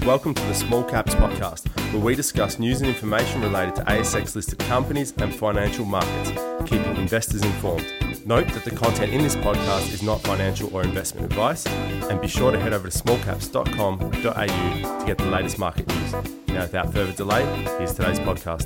Welcome to the Small Caps Podcast, where we discuss news and information related to ASX-listed companies and financial markets, keeping investors informed. Note that the content in this podcast is not financial or investment advice, and be sure to head over to smallcaps.com.au to get the latest market news. Now, without further delay, here's today's podcast.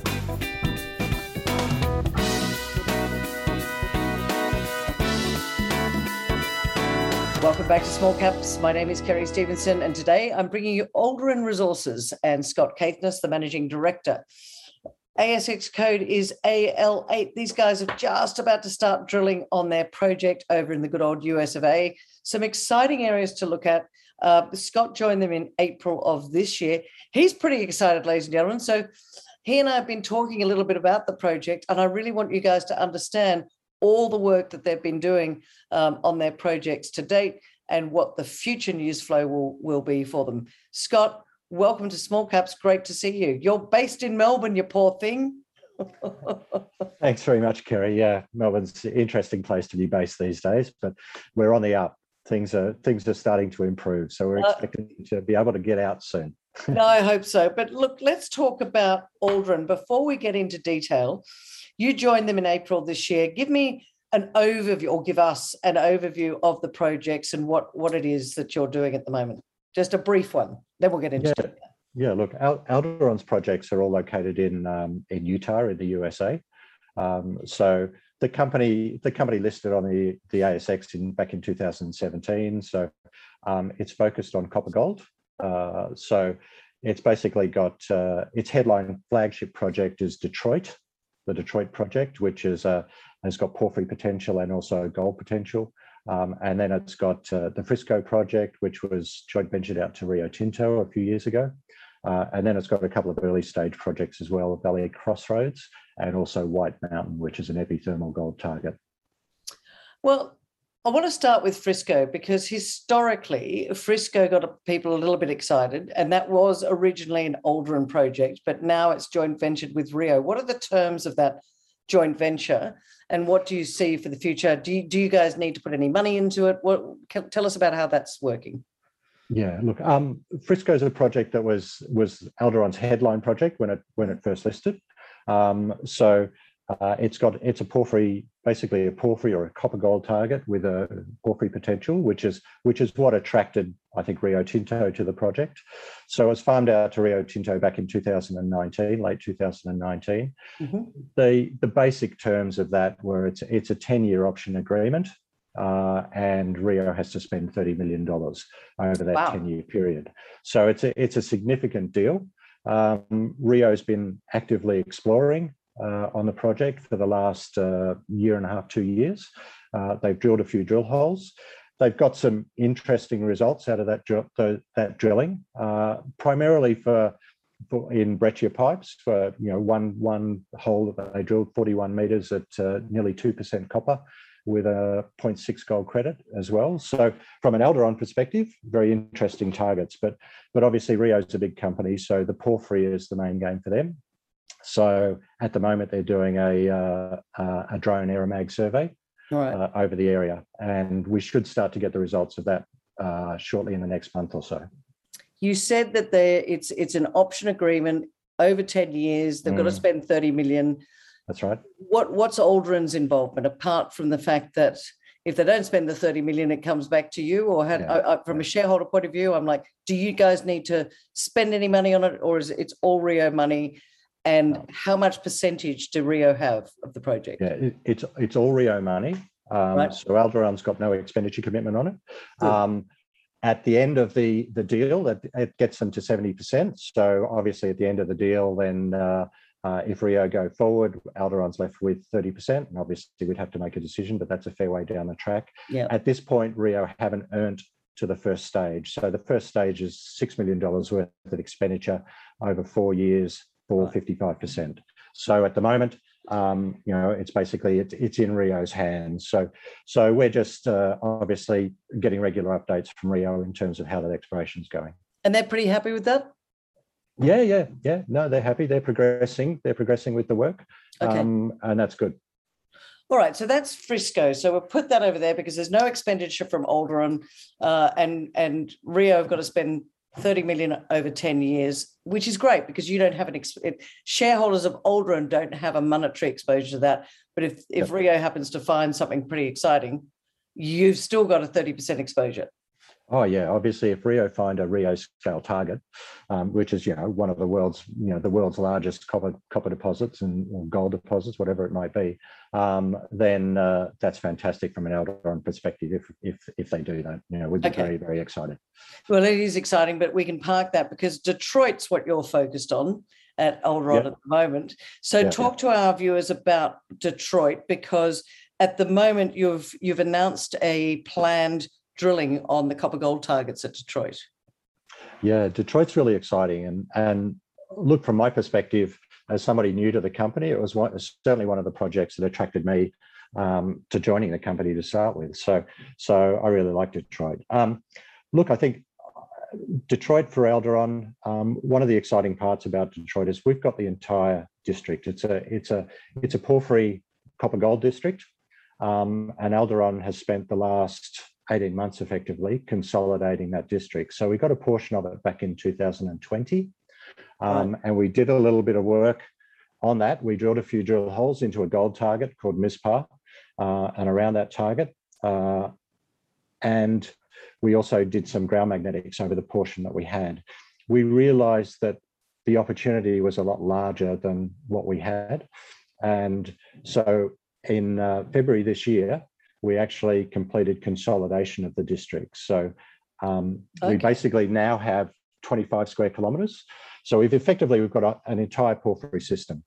Welcome back to Small Caps. My name is Kerry Stevenson, and today I'm bringing you Alderon Resources and Scott Caithness, the Managing Director. ASX code is AL8. These guys are just about to start drilling on their project over in the good old US of A. Some exciting areas to look at. Scott joined them in April of this year. He's pretty excited, ladies and gentlemen. So he and I have been talking a little bit about the project, and I really want you guys to understand all the work that they've been doing on their projects to date and what the future news flow will be for them. Scott, welcome to Small Caps. Great to see you. You're based in Melbourne, you poor thing. Thanks very much, Kerry. Yeah, Melbourne's an interesting place to be based these days, but we're on the up. Things are starting to improve, so we're expecting to be able to get out soon. No, I hope so. But look, let's talk about Alderon. Before we get into detail, you joined them in April this year. Give me an overview, or give us an overview of the projects and what it is that you're doing at the moment. Just a brief one, then we'll get into it. Yeah, look, Alderon's projects are all located in Utah, in the USA. So the company listed on the ASX back in 2017. So it's focused on copper gold. So it's basically got its headline flagship project is the Detroit project, which has got porphyry potential and also gold potential. And then it's got the Frisco project, which was joint ventured out to Rio Tinto a few years ago. And then it's got a couple of early stage projects as well, Valley Crossroads and also White Mountain, which is an epithermal gold target. Well, I want to start with Frisco because historically Frisco got people a little bit excited, and that was originally an Alderon project, but now it's joint ventured with Rio. What are the terms of that joint venture, and what do you see for the future? Do you guys need to put any money into it? Tell us about how that's working. Yeah, look, Frisco is a project that was Alderon's headline project when it first listed. It's a porphyry, basically a porphyry or a copper gold target with a porphyry potential, which is what attracted, I think, Rio Tinto to the project. So it was farmed out to Rio Tinto back in 2019, late 2019. Mm-hmm. The basic terms of that were it's a 10-year option agreement, and Rio has to spend $30 million over that 10-year period. So it's a significant deal. Rio's been actively exploring on the project for the last year and a half, 2 years. They've drilled a few drill holes. They've got some interesting results out of that drilling, primarily for in breccia pipes. For one hole that they drilled 41 meters at nearly 2% copper with a 0.6 gold credit as well. So from an Alderon perspective, very interesting targets. But obviously Rio's a big company, so the porphyry is the main game for them. So at the moment, they're doing a drone aeromag survey over the area, and we should start to get the results of that shortly in the next month or so. You said that it's an option agreement over 10 years. They've got to spend $30 million. That's right. What's Alderon's involvement, apart from the fact that if they don't spend the $30 million, it comes back to you? Or from a shareholder point of view, I'm like, do you guys need to spend any money on it, or is it's all Rio money? And how much percentage do Rio have of the project? Yeah, it's all Rio money. Right. So Alderon's got no expenditure commitment on it. At the end of the deal, it gets them to 70%. So obviously at the end of the deal, then if Rio go forward, Alderon's left with 30%. And obviously we'd have to make a decision, but that's a fair way down the track. Yeah. At this point, Rio haven't earned to the first stage. So the first stage is $6 million worth of expenditure over 4 years, for 55%. So at the moment, it's basically it's in Rio's hands. So we're just obviously getting regular updates from Rio in terms of how that exploration is going. And they're pretty happy with that? Yeah. No, they're happy. They're progressing. They're progressing with the work, and that's good. All right, so that's Frisco. So we'll put that over there because there's no expenditure from Alderon, and Rio have got to spend 30 million over 10 years, which is great because you don't have shareholders of Alderon don't have a monetary exposure to that. But if Rio happens to find something pretty exciting, you've still got a 30% exposure. Oh yeah, obviously, if Rio find a Rio scale target, which is one of the world's largest copper deposits or gold deposits, whatever it might be, then that's fantastic from an Alderon perspective. If they do that, we'd be very, very excited. Well, it is exciting, but we can park that because Detroit's what you're focused on at Alderon at the moment. So talk to our viewers about Detroit, because at the moment you've announced a planned drilling on the copper gold targets at Detroit. Yeah, Detroit's really exciting. And look, from my perspective, as somebody new to the company, it was certainly one of the projects that attracted me to joining the company to start with. So I really like Detroit. Look, I think Detroit for Alderon, one of the exciting parts about Detroit is we've got the entire district. It's a porphyry copper gold district, and Alderon has spent the last 18 months effectively consolidating that district. So we got a portion of it back in 2020, and we did a little bit of work on that. We drilled a few drill holes into a gold target called Mispah, and around that target, and we also did some ground magnetics over the portion that we had. We realized that the opportunity was a lot larger than what we had, and so in February this year, we actually completed consolidation of the district. So we basically now have 25 square kilometres. So we've got an entire porphyry system.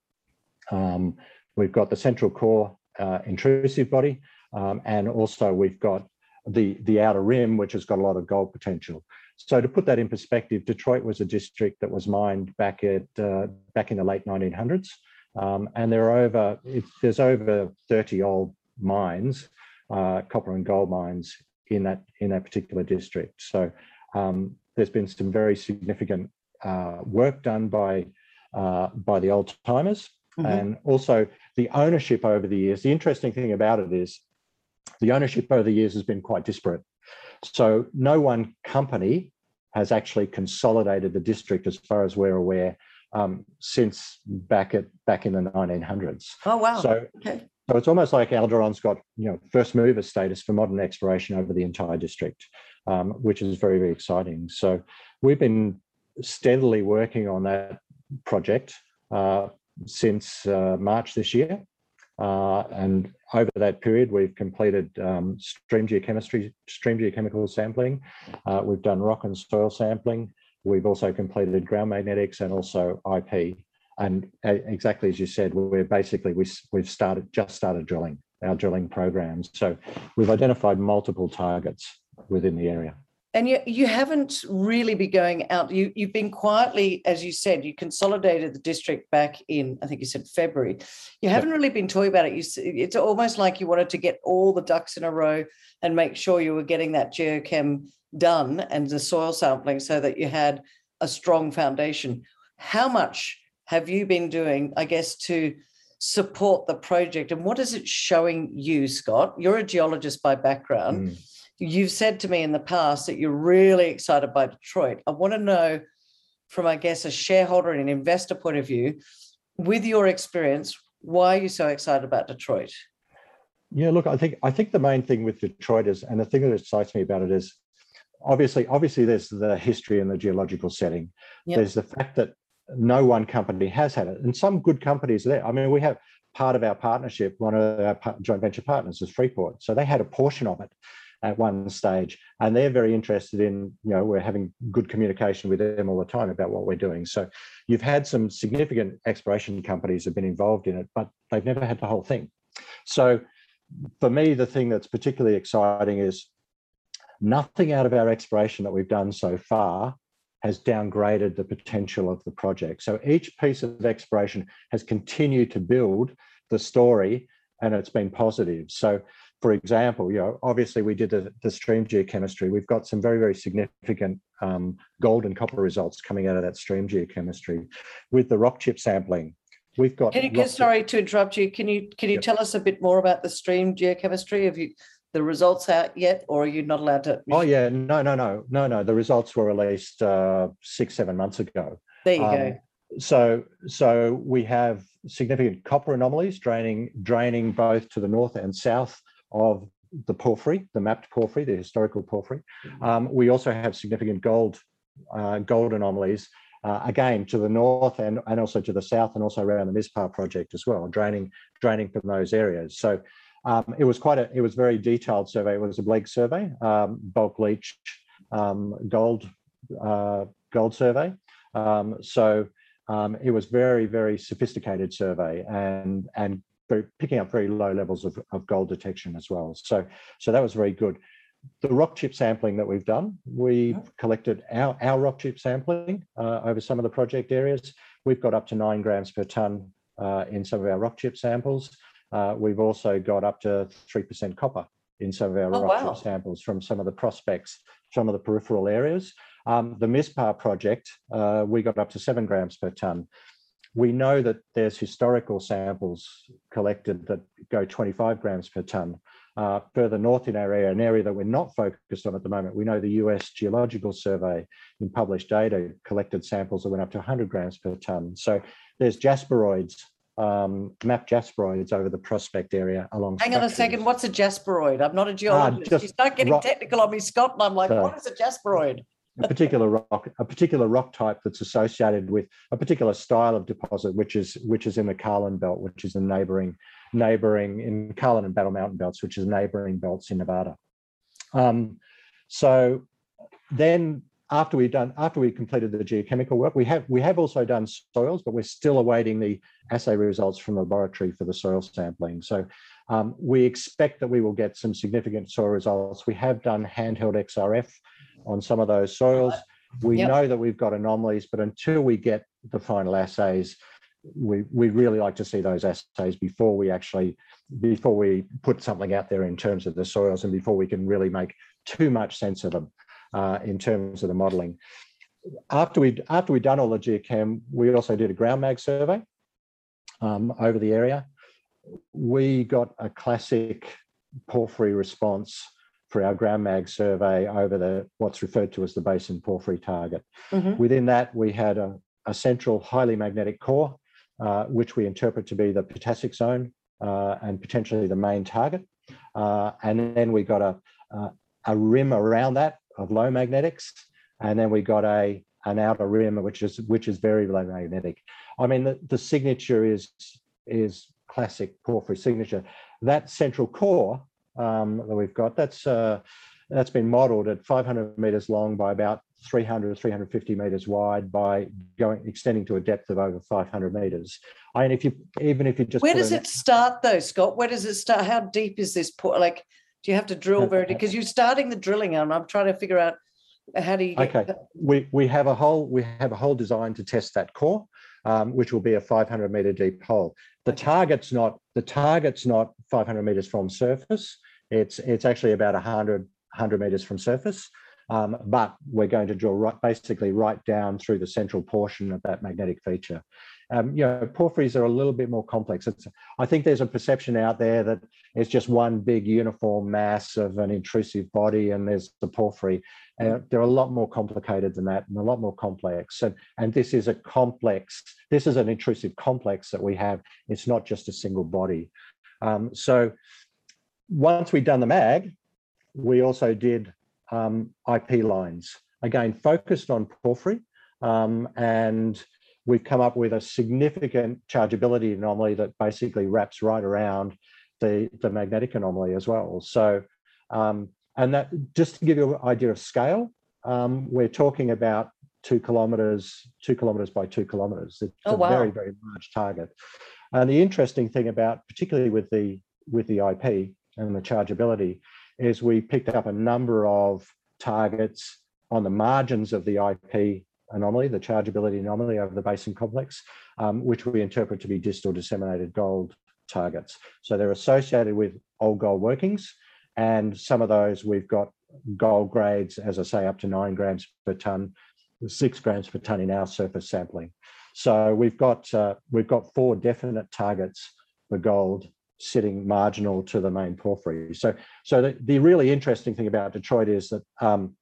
We've got the central core intrusive body, and also we've got the outer rim, which has got a lot of gold potential. So to put that in perspective, Detroit was a district that was mined back in the late 1900s, and there's over 30 old mines, copper and gold mines in that particular district. So there's been some very significant work done by the old timers, and also the ownership over the years. The interesting thing about it is the ownership over the years has been quite disparate. So no one company has actually consolidated the district, as far as we're aware, since back in the 1900s. Oh wow! So it's almost like Alderon's got first mover status for modern exploration over the entire district, which is very, very exciting. So we've been steadily working on that project since March this year, and over that period we've completed stream geochemical sampling. We've done rock and soil sampling. We've also completed ground magnetics and also IP. And exactly as you said, we've just started drilling our drilling programs. So we've identified multiple targets within the area. And you haven't really been going out. You've been quietly, as you said, you consolidated the district back in, I think you said February. You haven't really been talking about it. It's almost like you wanted to get all the ducks in a row and make sure you were getting that geochem done and the soil sampling so that you had a strong foundation. How much have you been doing, I guess, to support the project? And what is it showing you, Scott? You're a geologist by background. You've said to me in the past that you're really excited by Detroit. I want to know from, I guess, a shareholder and an investor point of view, with your experience, why are you so excited about Detroit? Yeah, look, I think the main thing with Detroit is, and the thing that excites me about it is, obviously there's the history and the geological setting. Yep. There's the fact that no one company has had it, and some good companies there. I mean, we have part of our partnership, one of our joint venture partners is Freeport, so they had a portion of it at one stage, and they're very interested in, we're having good communication with them all the time about what we're doing. So you've had some significant exploration companies have been involved in it, but they've never had the whole thing. So for me, the thing that's particularly exciting is nothing out of our exploration that we've done so far has downgraded the potential of the project. So each piece of exploration has continued to build the story, and it's been positive. So for example, obviously we did the stream geochemistry. We've got some very, very significant gold and copper results coming out of that stream geochemistry. With the rock chip sampling, we've got... Sorry to interrupt you. Can you tell us a bit more about the stream geochemistry? the results out yet, or are you not allowed to? Oh yeah, no. The results were released 6-7 months ago. There you go. So we have significant copper anomalies draining both to the north and south of the porphyry, the mapped porphyry, the historical porphyry. We also have significant gold anomalies, again to the north and also to the south, and also around the Mispah project as well, draining from those areas. So it was it was very detailed survey. It was a Blake survey, bulk leach gold survey. It was very, very sophisticated survey and picking up very low levels of gold detection as well. So that was very good. The rock chip sampling that we've done, we've collected our rock chip sampling over some of the project areas. We've got up to 9 grams per tonne in some of our rock chip samples. We've also got up to 3% copper in some of our rock chip samples from some of the prospects, some of the peripheral areas. The Mispah project, we got up to 7 grams per tonne. We know that there's historical samples collected that go 25 grams per tonne. Further north in our area, an area that we're not focused on at the moment, we know the US Geological Survey in published data collected samples that went up to 100 grams per tonne. So there's jasperoids, mapped jasperoids over the prospect area along. Hang on a second, what's a jasperoid? I'm not a geologist. You start getting technical on me, Scott, and I'm like, what is a jasperoid? a particular rock type that's associated with a particular style of deposit, which is in the Carlin Belt, which is the neighboring in Carlin and Battle Mountain Belts, which is neighboring belts in Nevada. So then after we completed the geochemical work, we have also done soils, but we're still awaiting the assay results from the laboratory for the soil sampling. So we expect that we will get some significant soil results. We have done handheld XRF on some of those soils. We know that we've got anomalies, but until we get the final assays, we really like to see those assays before we put something out there in terms of the soils, and before we can really make too much sense of them in terms of the modelling. After we'd done all the geochem, we also did a ground mag survey over the area. We got a classic porphyry response for our ground mag survey over what's referred to as the basin porphyry target. Mm-hmm. Within that, we had a central highly magnetic core, which we interpret to be the potassic zone and potentially the main target. And then we got a rim around that of low magnetics, and then we got an outer rim which is very low magnetic. I mean, the signature is classic porphyry signature. That central core that we've got, that's been modelled at 500 meters long by about 350 meters wide, by extending to a depth of over 500 meters. I mean, even if you just where does it start though, Scott? Where does it start? How deep is this? Like, do you have to drill very deep? Because you're starting the drilling, and I'm trying to figure out how do you get okay. We have a hole designed to test that core, which will be a 500 meter deep hole. The target's not 500 meters from surface. It's actually about 100 meters from surface. But we're going to drill basically right down through the central portion of that magnetic feature. Porphyries are a little bit more complex. I think there's a perception out there that it's just one big uniform mass of an intrusive body, and there's the porphyry. They're a lot more complicated than that, and a lot more complex. And this is an intrusive complex that we have. It's not just a single body. So once we'd done the mag, we also did IP lines, again focused on porphyry, and we've come up with a significant chargeability anomaly that basically wraps right around the magnetic anomaly as well. So and that, just to give you an idea of scale, we're talking about 2 kilometers by 2 kilometers. It's a very, very large target. And the interesting thing about, particularly with the IP and the chargeability, is we picked up a number of targets on the margins of the IP anomaly, the chargeability anomaly over the basin complex, which we interpret to be distal disseminated gold targets. So they're associated with old gold workings, and some of those we've got gold grades, as I say, up to 9 grams per tonne, 6 grams per tonne in our surface sampling. So we've got 4 definite targets for gold sitting marginal to the main porphyry. So the really interesting thing about Detroit is that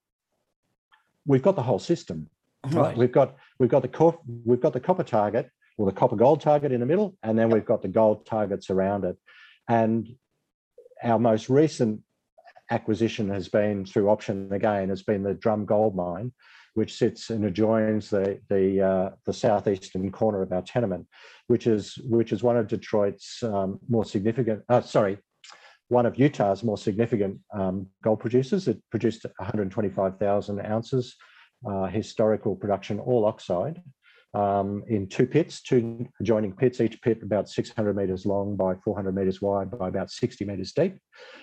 we've got the whole system. Right. We've got the copper target, or the copper gold target in the middle, and then we've got the gold targets around it. And our most recent acquisition has been through option again, has been the Drum Gold Mine, which sits and adjoins the southeastern corner of our tenement, which is one of Detroit's more significant, one of Utah's more significant gold producers. It produced 125,000 ounces historical production, all oxide, in two adjoining pits, each pit about 600 metres long by 400 metres wide by about 60 metres deep.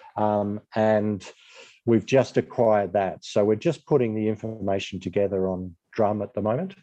And we've just acquired that. So we're just putting the information together on Drum at the moment.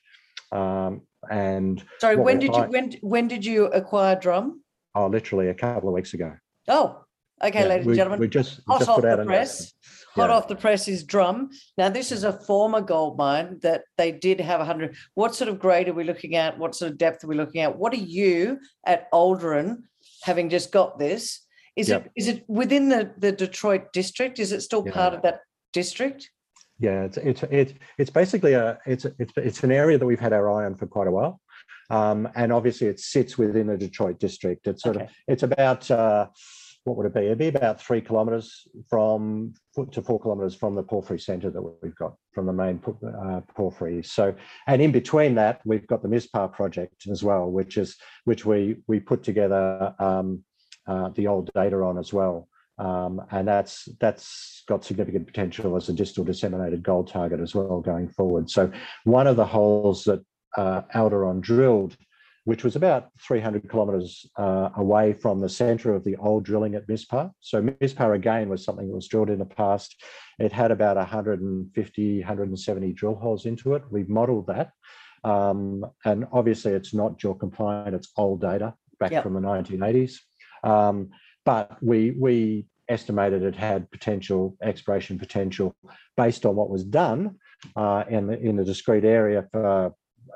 And sorry, when did you acquire Drum? Oh, literally a couple of weeks ago. Oh, okay, ladies and gentlemen. We just hot put out the press. Hot off the press is Drum. Now, this is a former gold mine that they did have 100. What sort of grade are we looking at? What sort of depth are we looking at? What are you at Alderon, having just got this? Is it within the Detroit district? Is it still part of that district? Yeah, it's basically it's an area that we've had our eye on for quite a while, and obviously it sits within the Detroit district. It's it's about what would it be? It'd be about 3 kilometres to 4 kilometres from the porphyry centre that we've got, from the main porphyry. So, and in between that, we've got the Mispah project as well, which we put together the old data on as well. And that's got significant potential as a distal disseminated gold target as well going forward. So one of the holes that Alderon drilled, which was about 300 kilometres away from the centre of the old drilling at Mispah. So Mispah, again, was something that was drilled in the past. It had about 150, 170 drill holes into it. We've modelled that. And obviously, it's not JORC compliant. It's old data back from the 1980s. But we estimated it had exploration potential based on what was done in the discrete area for,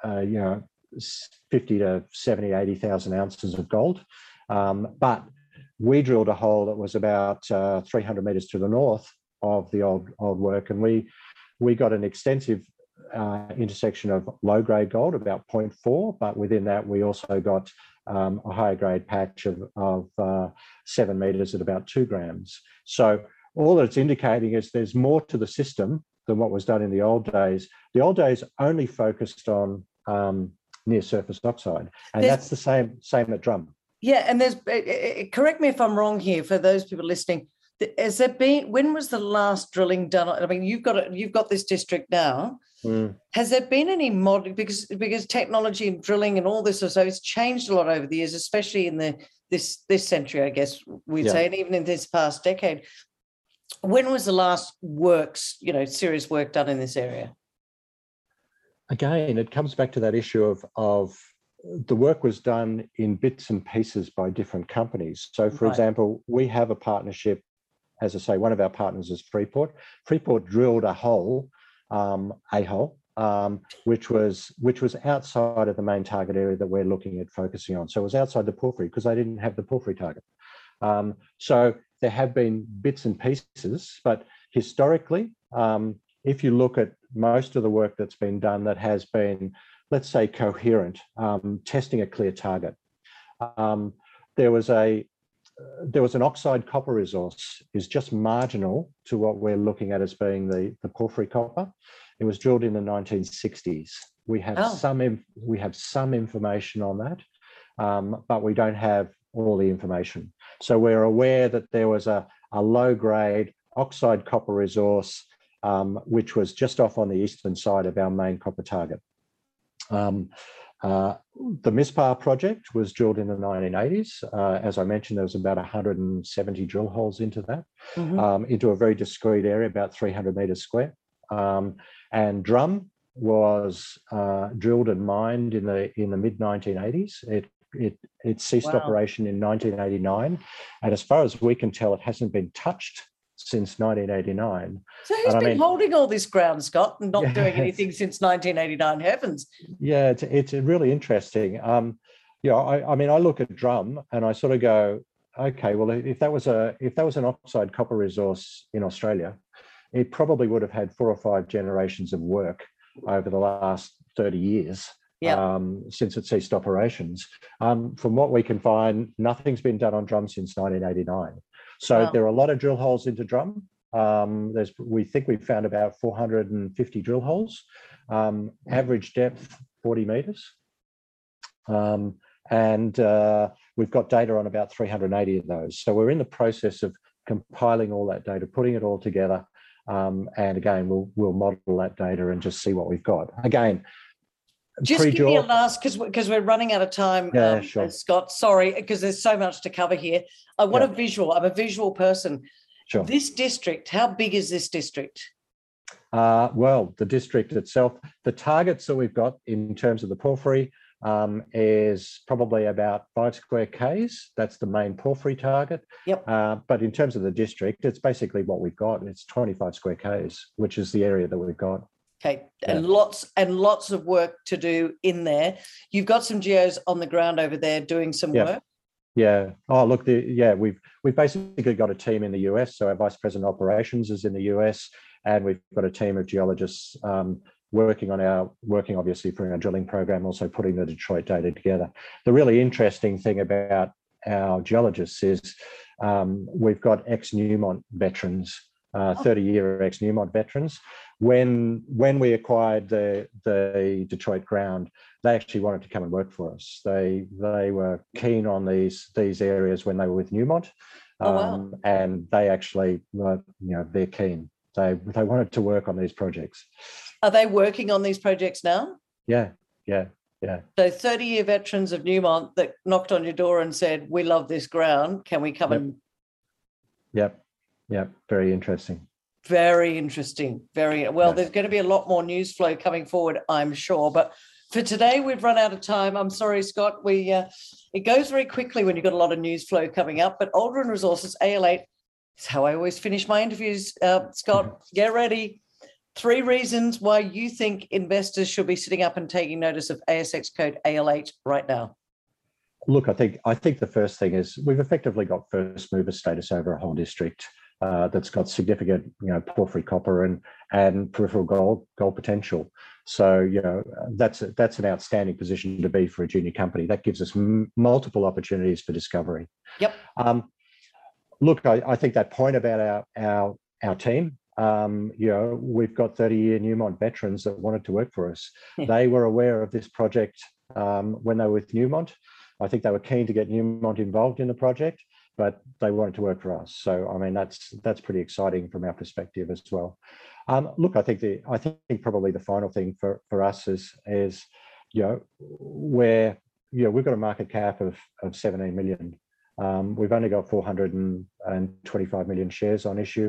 50 to 70, 80,000 ounces of gold. But we drilled a hole that was about 300 metres to the north of the old work, and we got an extensive intersection of low-grade gold, about 0.4, but within that we also got a higher grade patch of 7 metres at about 2 grams. So all that it's indicating is there's more to the system than what was done in the old days. The old days only focused on near surface oxide, and that's the same at Drum. Yeah, and there's correct me if I'm wrong here for those people listening. Has there been, when was the last drilling done? I mean, you've got this district now. Has there been any because technology and drilling and all this, so it's changed a lot over the years, especially in this century, I guess we'd say, and even in this past decade. When was the last serious work done in this area? Again, it comes back to that issue of the work was done in bits and pieces by different companies. So, for example, we have a partnership. As I say, one of our partners is Freeport. Freeport drilled a hole, which was outside of the main target area that we're looking at focusing on. So it was outside the porphyry because they didn't have the porphyry target. So there have been bits and pieces, but historically, if you look at most of the work that's been done that has been, let's say, coherent, testing a clear target. There was an oxide copper resource is just marginal to what we're looking at as being the porphyry copper. It was drilled in the 1960s. We have some information on that, but we don't have all the information. So we're aware that there was a low-grade oxide copper resource, which was just off on the eastern side of our main copper target. The Mispah project was drilled in the 1980s. As I mentioned, there was about 170 drill holes into that, into a very discrete area, about 300 metres square. And Drum was drilled and mined in the mid-1980s. It ceased operation in 1989, and as far as we can tell, it hasn't been touched since 1989. So who's been holding all this ground, Scott, and not doing anything since 1989? Heavens. Yeah, it's really interesting. I look at Drum and I sort of go, okay, well, if that was an oxide copper resource in Australia, it probably would have had 4 or 5 generations of work over the last 30 years. Yeah. Since it ceased operations. From what we can find, nothing's been done on Drum since 1989. So Wow. there are a lot of drill holes into Drum. We think we've found about 450 drill holes, average depth 40 meters. And we've got data on about 380 of those. So we're in the process of compiling all that data, putting it all together. And again, we'll model that data and just see what we've got. Again, just give me a last, because we're running out of time, yeah, sure. Scott. Sorry, because there's so much to cover here. I want a visual. I'm a visual person. Sure. This district, how big is this district? Well, the district itself, the targets that we've got in terms of the porphyry is probably about 5 square Ks. That's the main porphyry target. Yep. But in terms of the district, it's basically what we've got. It's 25 square Ks, which is the area that we've got. Okay, and lots of work to do in there. You've got some geos on the ground over there doing some work. Yeah. Oh, look, we've basically got a team in the US. So our vice president of operations is in the US, and we've got a team of geologists working obviously for our drilling program, also putting the Detroit data together. The really interesting thing about our geologists is we've ex Newmont veterans, 30-year ex Newmont veterans. When we acquired the Detroit ground, they actually wanted to come and work for us. They were keen on these areas when they were with Newmont. And they actually were, they're keen. They wanted to work on these projects. Are they working on these projects now? Yeah. So 30-year veterans of Newmont that knocked on your door and said, "We love this ground. Can we come and?" Yep. Very interesting. Very interesting. Very well. There's going to be a lot more news flow coming forward, I'm sure. But for today, we've run out of time. I'm sorry, Scott. It goes very quickly when you've got a lot of news flow coming up. But Aldrin Resources, AL8, it's how I always finish my interviews. Scott, get ready. 3 reasons why you think investors should be sitting up and taking notice of ASX code AL8 right now. Look, I think the first thing is we've effectively got first mover status over a whole district that's got significant, porphyry copper and peripheral gold potential. So, that's an outstanding position to be for a junior company. That gives us multiple opportunities for discovery. Yep. Look, I think that point about our team. We've got 30-year Newmont veterans that wanted to work for us. They were aware of this project when they were with Newmont. I think they were keen to get Newmont involved in the project, but they wanted to work for us. So, I mean, that's pretty exciting from our perspective as well. Look, I think probably the final thing for us is we've got a market cap of 17 million. We've only got 425 million shares on issue.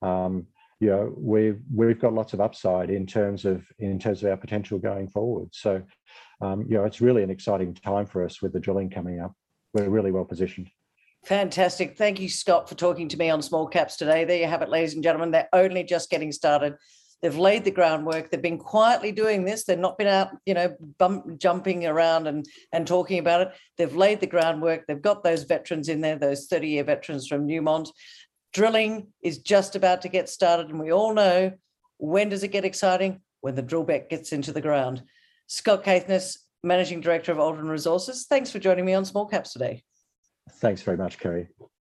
We've got lots of upside in terms of our potential going forward. So, it's really an exciting time for us with the drilling coming up. We're really well positioned. Fantastic. Thank you, Scott, for talking to me on Small Caps today. There you have it, ladies and gentlemen. They're only just getting started. They've laid the groundwork. They've been quietly doing this. They've not been out, jumping around and talking about it. They've laid the groundwork. They've got those veterans in there, those 30-year veterans from Newmont. Drilling is just about to get started, and we all know, when does it get exciting? When the drill bit gets into the ground. Scott Caithness, Managing Director of Aldrin Resources, thanks for joining me on Small Caps today. Thanks very much, Kerry.